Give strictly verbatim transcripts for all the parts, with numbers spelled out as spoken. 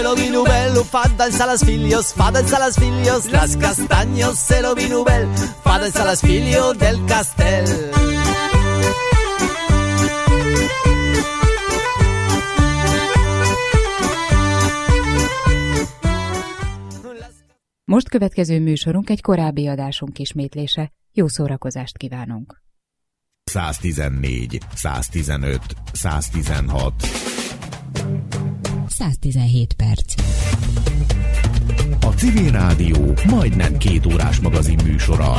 lo vi nubel, fa danza las filios, fa danza las filios, las castaños, se lo vi nubel, fa danza las filios del castel. Most következő műsorunk egy korábbi adásunk ismétlése. Jó szórakozást kívánunk! száztizennégy, száztizenöt, száztizenhat száztizenhét perc. A Civil Rádió majdnem két órás magazin műsora.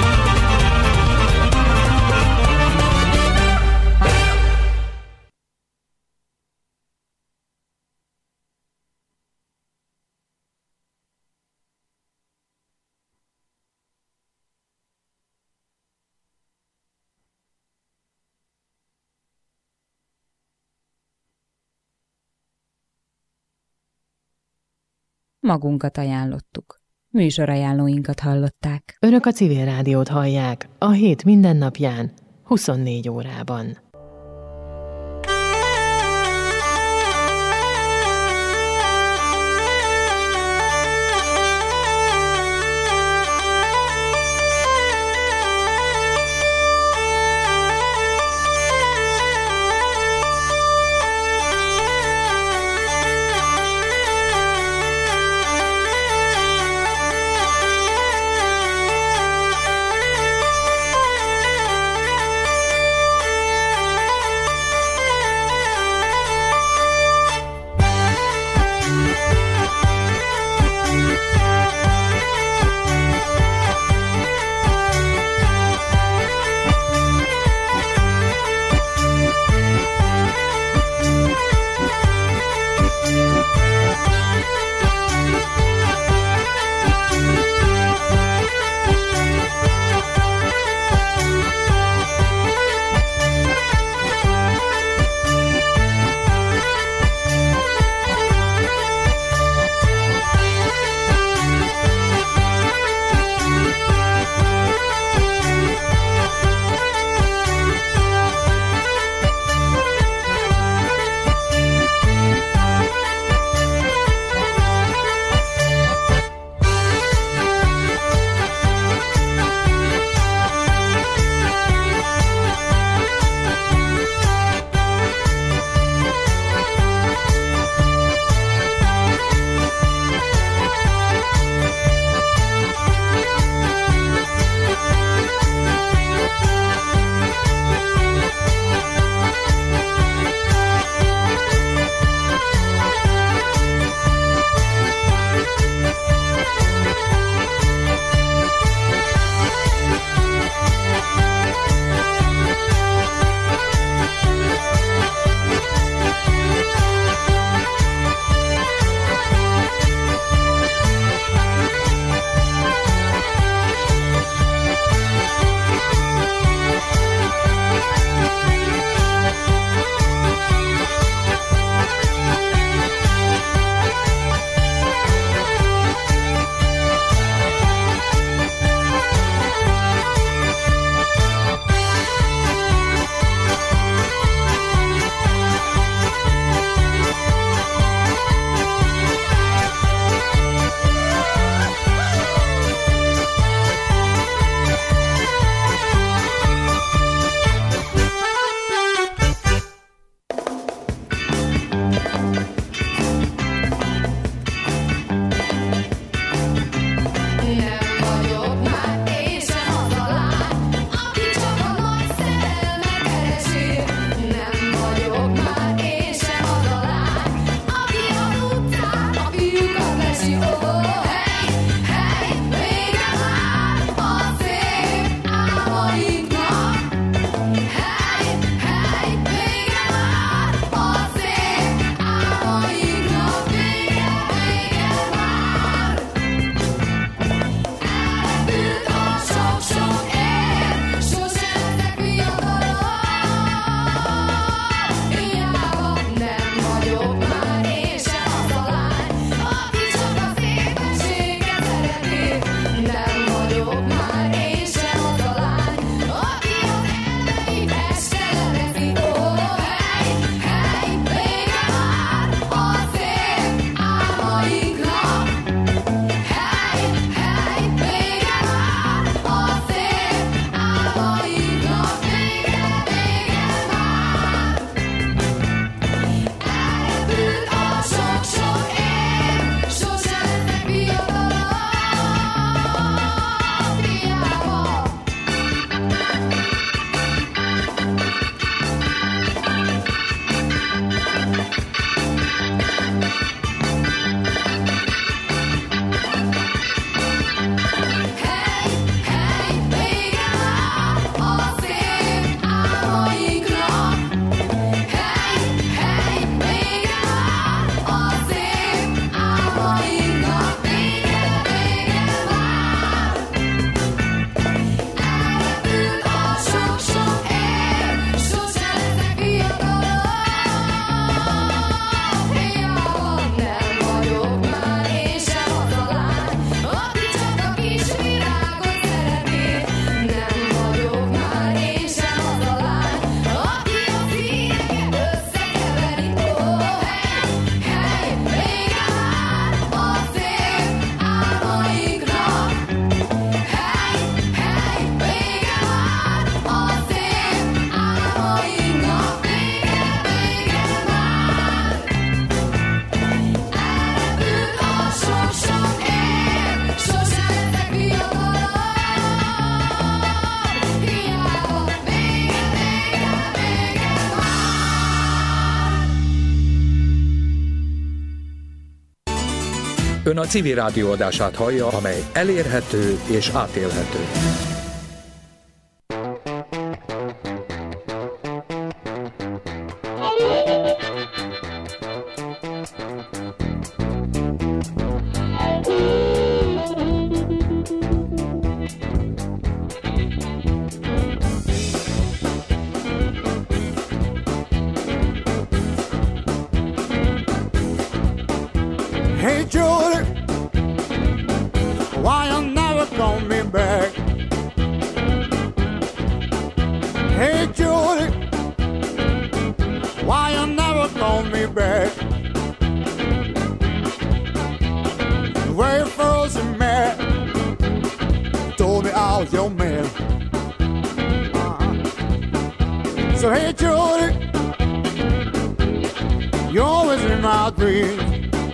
Magunkat ajánlottuk. Műsorajánlóinkat hallották. Önök a Civil Rádiót hallják a hét minden napján, huszonnégy órában. Ön a Civil Rádió adását hallja, amely elérhető és átélhető. Hey Judy, why you never call me back? Hey Judy, why you never call me back? The very first you met, told me I was your man. Uh-huh. So hey Judy, you're always in my dreams.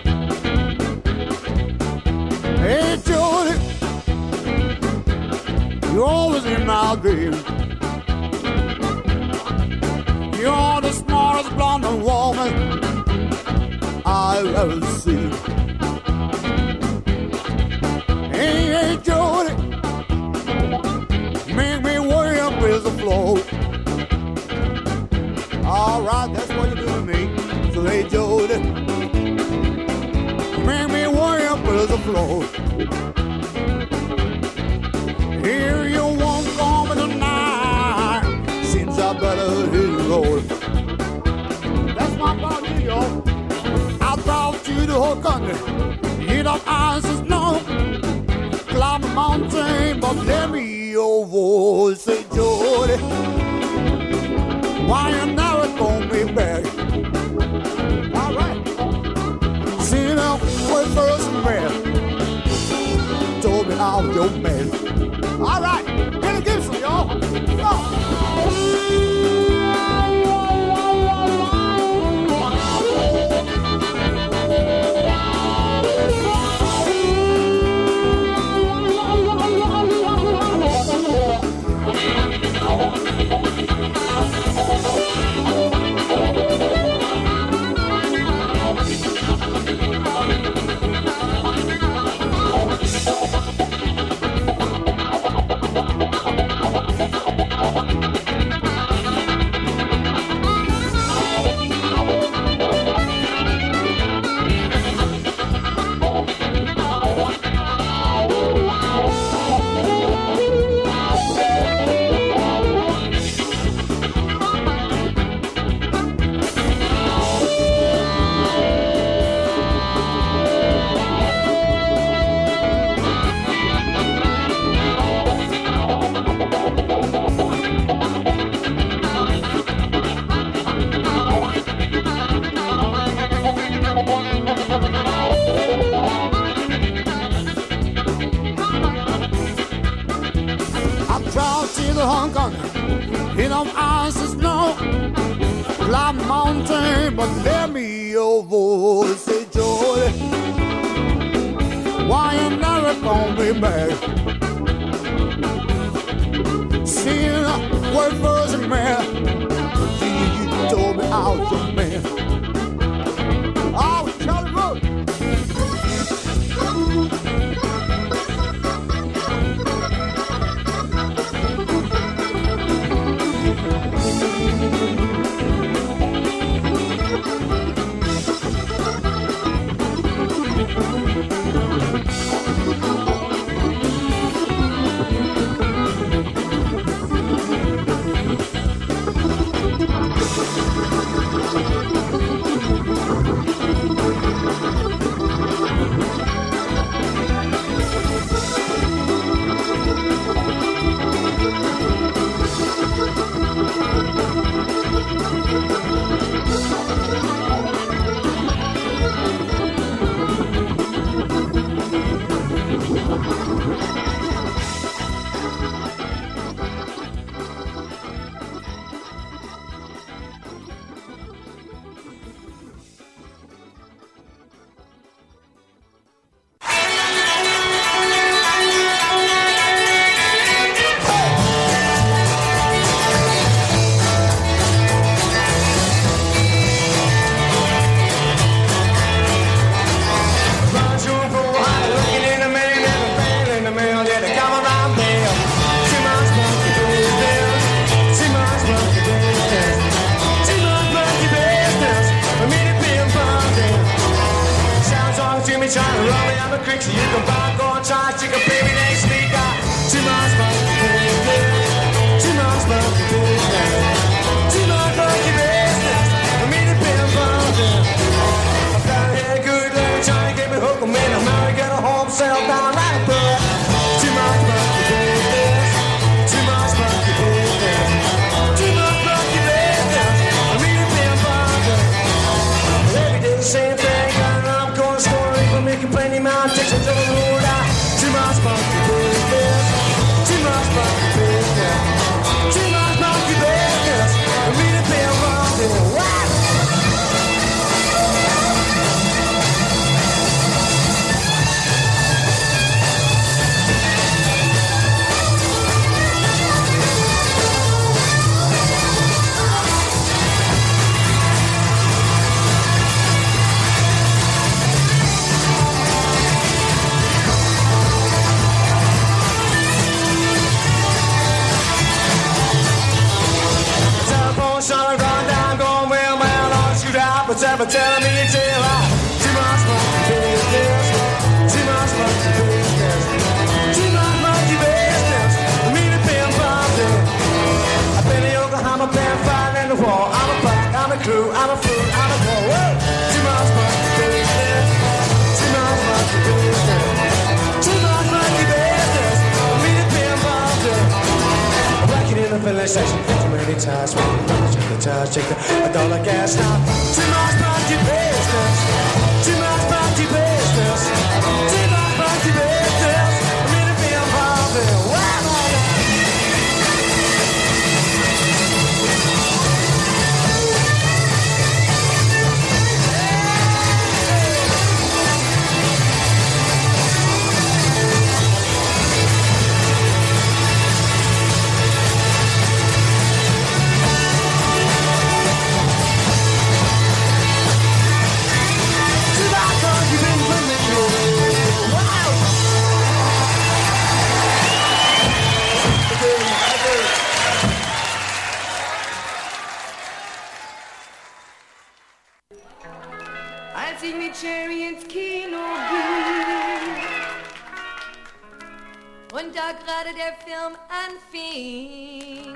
Hey Judy, you're always in my dreams. You're the smartest blonde woman I've ever seen. Hey, hey Judy, make me worry up with the flow. All right, that's what you do to me. So hey Judy, make me worry up with the flow. Here you won't come tonight, seems I better hit the road. That's my body, yo. I brought you the whole country, hit up ice and snow, climb a mountain, but let me your voice say, Jody, why you never call me back? All right. See now, when first met, told me I was your man. All right, Billy Gibson, y'all. Go. Hit on ice and snow, climb a mountain, but let me your voice say, Jody, why you never call me back? Seeing what was a man, you told me I was your man. Oh, Charlie Road. ain't trying to run me out the creek, so you can buy, go and try, stick a baby next week. Got too much monkey business, too much monkey business, too much monkey business. I mean it been bumping. I found a good lady trying to get me hooked. I'm in America, get a home, settle down like a bird. Too much monkey business, too much monkey business, too much monkey business. I mean it been bumping. Every day the same thing, and I'm going to store it for me complaining. Man, takes it to the road out. Too much monkey business, too much monkey business, too much monkey business. I mean it been bumping. What? Shot run down, going well, man, I'll shoot out, but ever telling me it's ill. Too much monkey business, too much monkey business, too much monkey business. I mean it been bumping. I've been in Yokohama, been fighting in the war. I'm a pack, I'm a crew, I'm a fool, I'm a boy. Whoa. Too much monkey business, too much monkey business, too much monkey business. I mean it been bumping. I'm working in the filling station too many times. Check the a dollar gas now. Too much monkey business. Too much monkey business. Too much monkey business. I mean to be involved in. Wow. Als ich mit Cherry ins Kino ging und da gerade der Film anfing,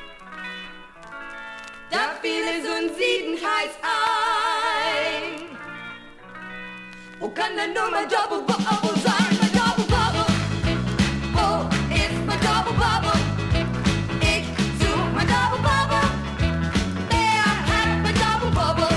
da fiel es uns siedenkreis ein. Wo kann denn nur mein Double Bubble sein? Mein Double Bubble, wo ist mein Double Bubble? Ich such mein Double Bubble, wer hat mein Double Bubble?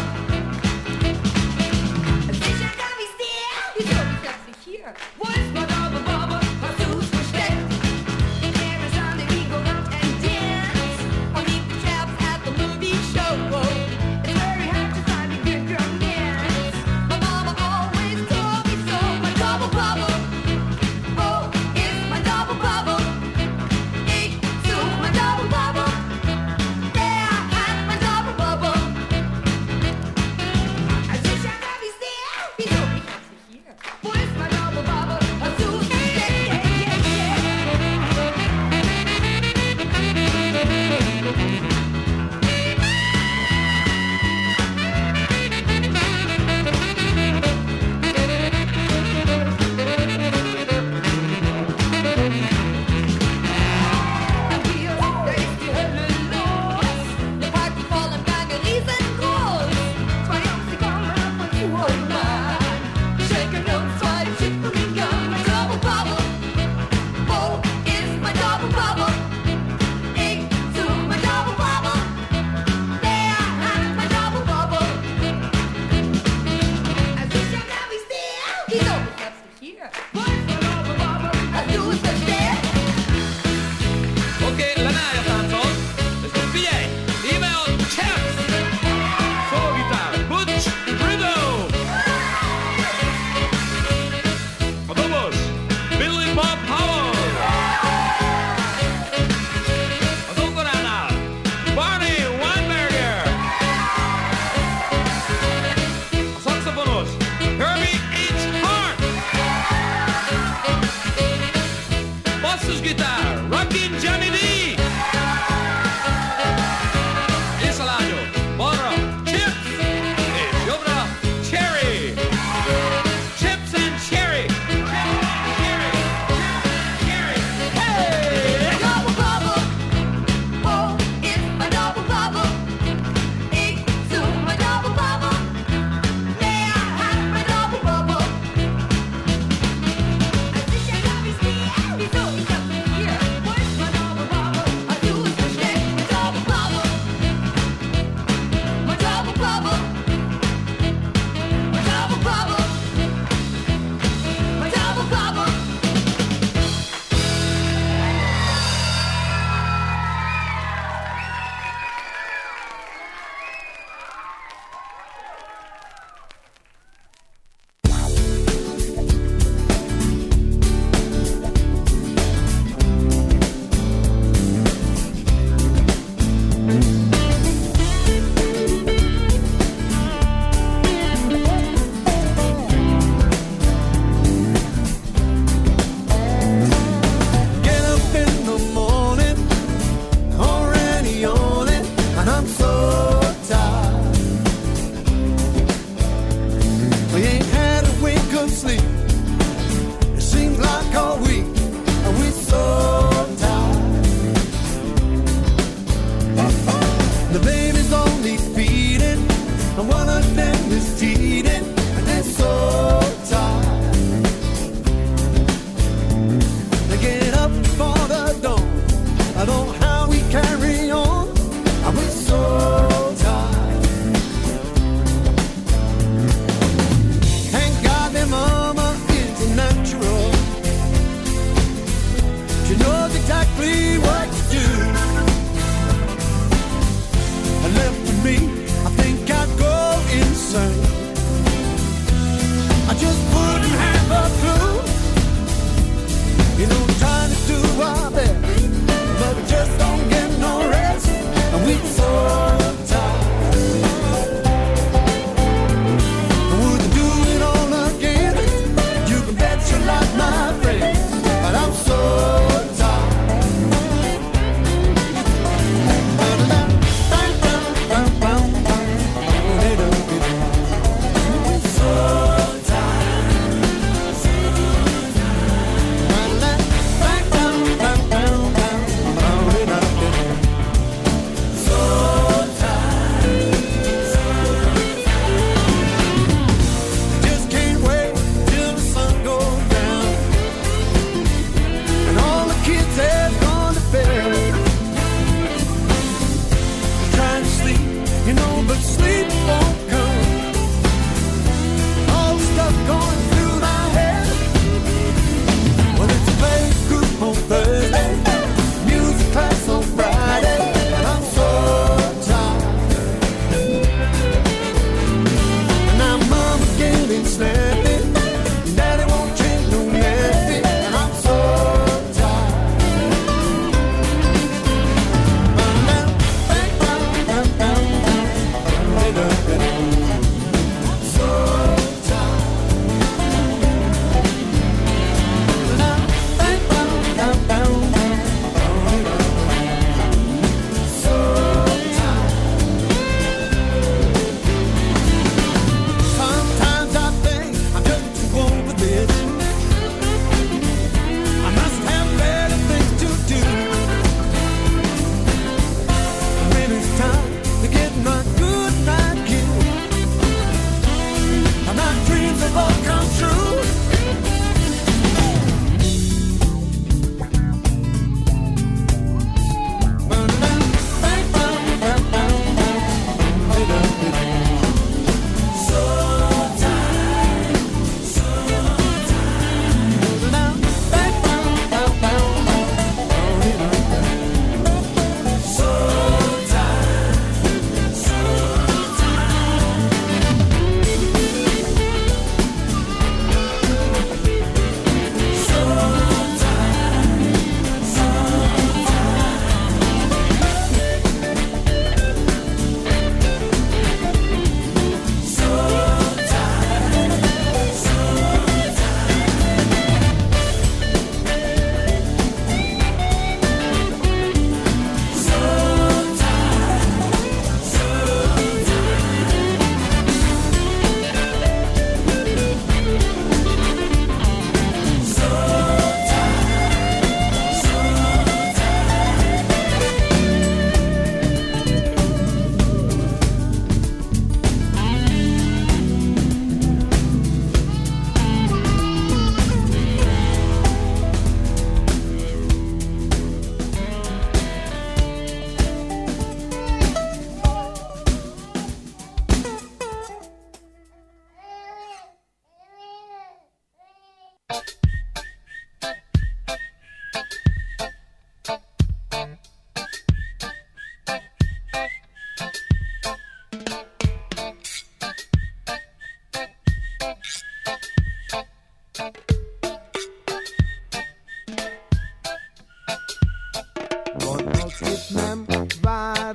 Sicher darf ich's dir, wieso bin ich plötzlich hier? Wo ist mein Double Bubble? Hast du's versteckt? There is only we go out and dance or meet the chaps at the movie show. It's very hard to find a good romance. My mama always told me so. My double bubble, oh, is my double bubble. Ich such my double bubble. Wer hat mein double bubble? Sicher hab ich's dir. Wieso bin ich plötzlich hier? Wo ist mein double bubble? Hast du's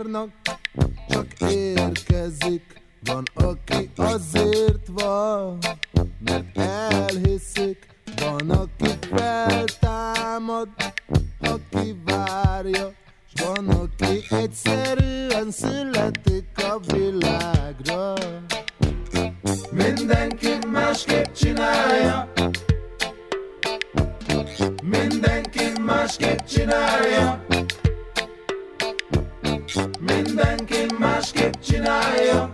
várnak, csak érkezik. Van, aki azért van, mert elhiszik. Van, aki feltámad, aki várja, s van, aki egyszerűen születik a világra. Mindenki másképp csinálja, mindenki másképp csinálja, mindenki másképp csinálja,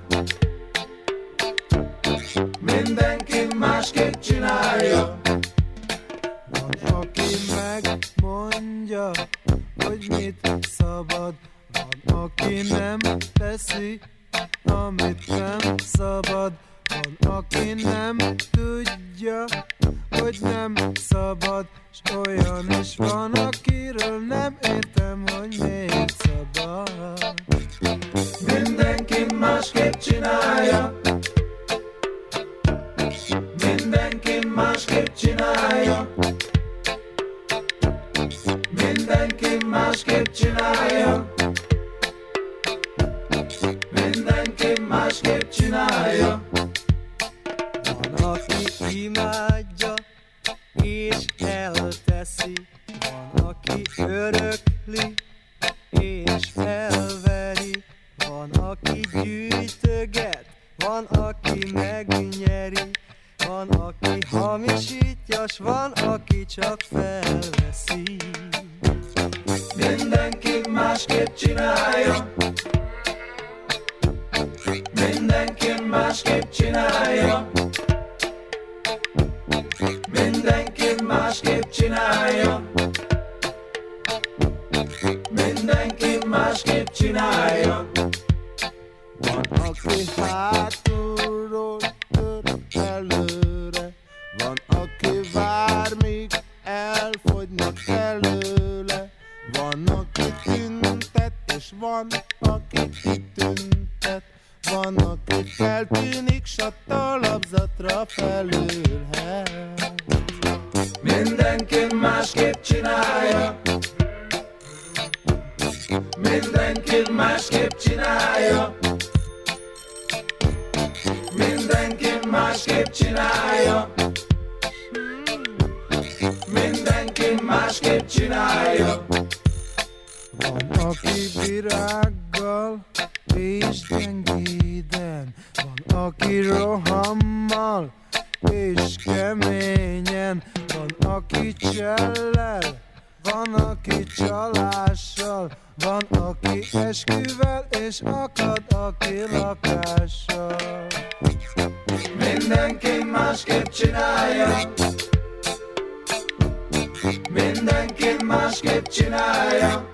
mindenki másképp csinálja. Van, aki megmondja, hogy mit szabad, van, aki nem teszi, amit nem szabad. Van, aki nem tudja, hogy nem szabad, s olyan is van, akiről nem értem, hogy miért szabad. Mindenki másképp csinálja, mindenki másképp csinálja, mindenki másképp csinálja, mindenki másképp csinálja. Van, aki imádja és elteszi, van, aki örökli és felveri, van, aki gyűjtöget, van, aki megnyeri, van, aki hamisítja, s van, aki csak felveszi. Mindenki másképp csinálja, mindenki másképp csinálja, mindenki másképp csinálja, mindenki másképp csinálja. Van, aki hátulról tör előre, van, aki vár, míg elfogynak előle, van, aki tüntet, és van, aki kitüntet, van, aki feltűnik, s a talapzatra felülhet. Mindenki másképp csinálja, mindenki másképp csinálja, mindenki másképp csinálja, mindenki másképp csinálja. Van, aki virággal és gyengéden, van, aki rohammal és keményen, van, aki csellel, van, aki csalással, van, aki esküvel és akad, aki lakással. Mindenki másképp csinálja, mindenki másképp csinálja,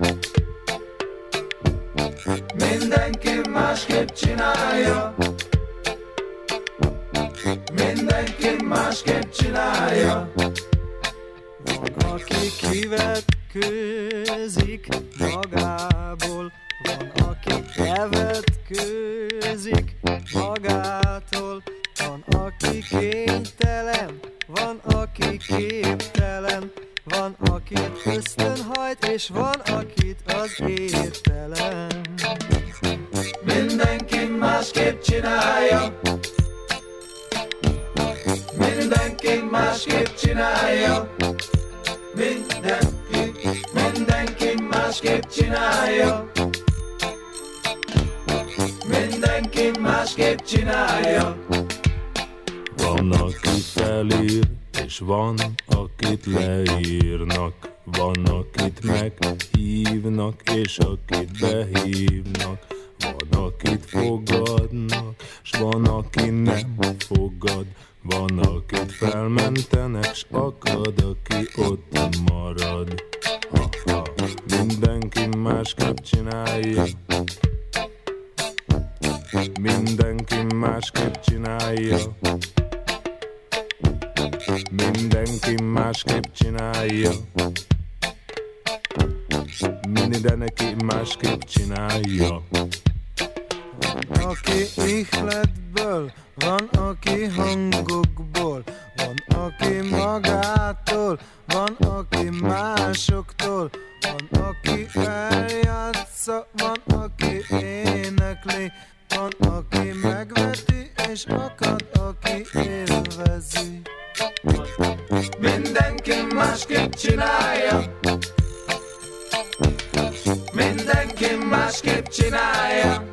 mindenki másképp csinálja, mindenki másképp csinálja. Van, aki kivetkőzik magából, van, aki elvetkőzik magától, van, aki kénytelen, van, aki képtelen, van, akit ösztönhajt, és van, akit az értelem. Mindenki másképp csinálja, mindenki másképp csinálja, mindenki, mindenki másképp csinálja, mindenki másképp csinálja. Van, aki felír, és van, akit leírnak, van, akit meghívnak, és akit behívnak, van, akit fogadnak, s van, aki nem fogad, van, akit felmentenek, s akad, aki ott marad. Ha-ha. Mindenki másképp csinálja, mindenki másképp csinálja, mindenki másképp csinálja, mindenki másképp csinálja. Van, aki ihletből, van, aki hangokból, van, aki magától, van, aki másoktól, van, aki eljátsza, van, aki énekli, van, aki megveti, és akad, aki élvezi. Mindenki másképp csinálja. Mindenki másképp csinálja.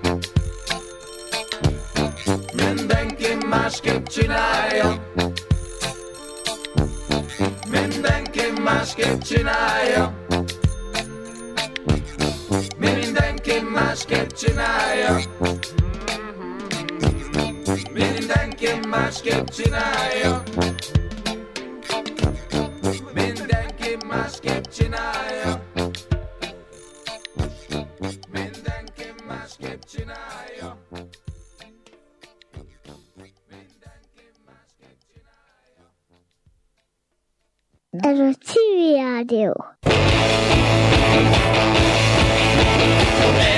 Mindenki másképp csinálja. Mindenki másképp csinálja. Mindenki másképp csinálja. Mindenki másképp csinálja. Mindenki másképp csinálja. Mindenki másképp csinálja. Ez a Civil Rádió.